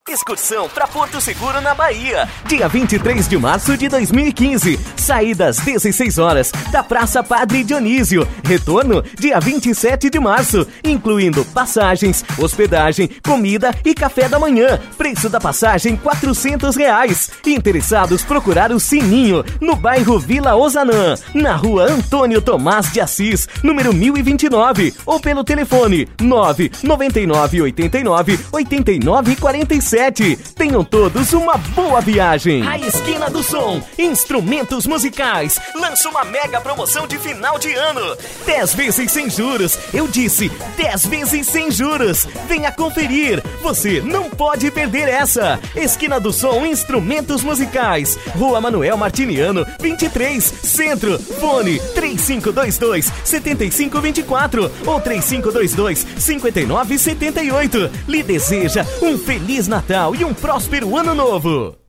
Excursão para Porto Seguro, na Bahia. Dia 23 de março de 2015. Saída às 16 horas da Praça Padre Dionísio. Retorno dia 27 de março, incluindo passagens, hospedagem, comida e café da manhã. Preço da passagem R$400. Interessados procurar o Sininho, no bairro Vila Ozanã, na rua Antônio Tomás de Assis, número 1029, ou pelo telefone 999898947. Tenham todos uma boa viagem. A Esquina do Som, instrumentos musicais, lança uma mega promoção de final de ano. 10 vezes sem juros. Eu disse 10 vezes sem juros. Venha conferir. Você não pode perder essa. Esquina do Som, instrumentos musicais. Rua Manuel Martiniano, 23, Centro. Fone 3522-7524 ou 3522-5978. Lhe deseja um Feliz Natal e um próspero Ano Novo.